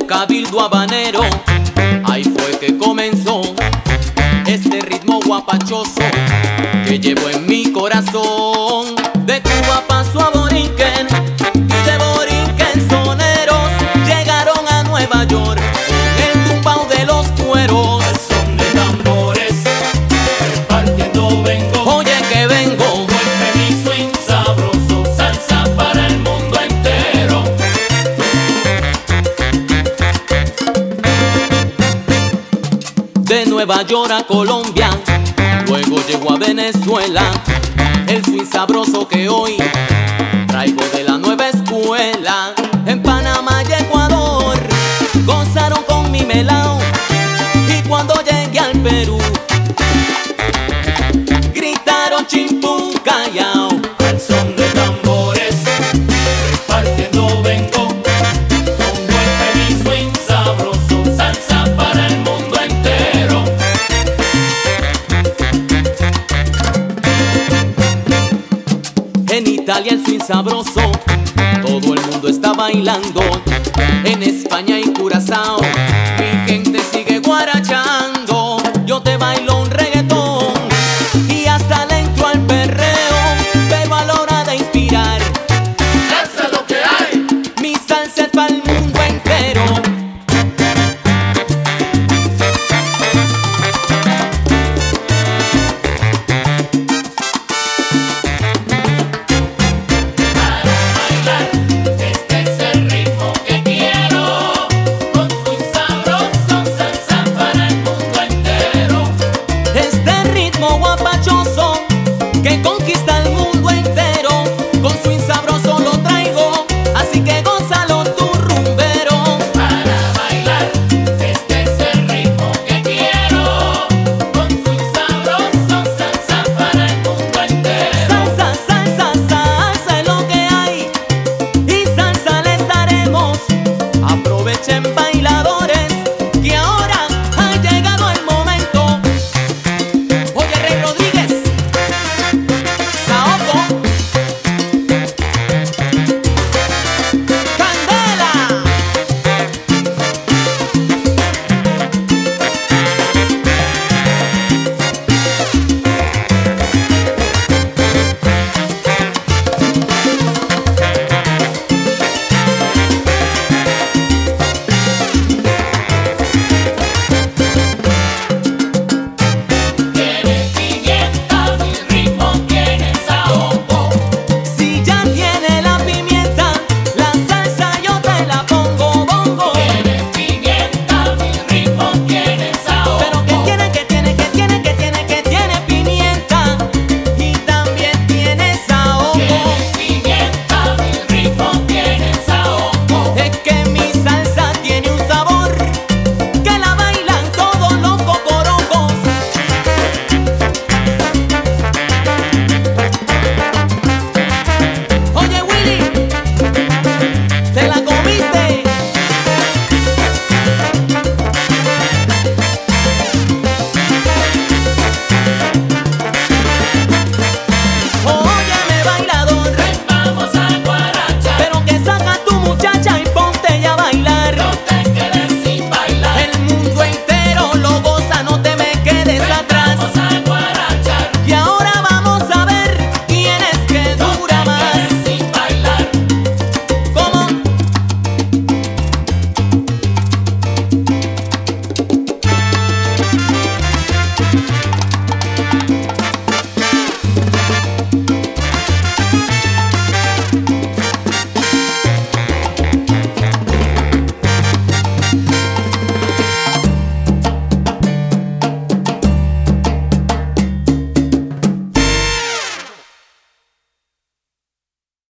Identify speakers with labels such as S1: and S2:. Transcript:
S1: cabildo habanero. Ahí fue que comenzó este ritmo guapachoso que llevo en mi corazón. De Cuba pasó a Borinquen y de Borinquen soneros llegaron a Nueva York con el tumbao de los cueros.
S2: Al son de tambores, repartiendo vengo.
S1: Oye que vengo,
S2: Golpe mi swing sabroso, salsa para el mundo entero.
S1: de Nueva York a Colombia, luego llegó a Venezuela. El swing sabroso que hoy traigo de la nueva escuela. En Panamá y Ecuador gozaron con mi melao, y cuando llegué al Perú gritaron chimpún callao.
S2: Al son de tambores, repartiendo vengo. Con golpe mi swing sabroso, salsa para el mundo entero.
S1: En Italia el swing sabroso todo el mundo está bailando. En España y Curazao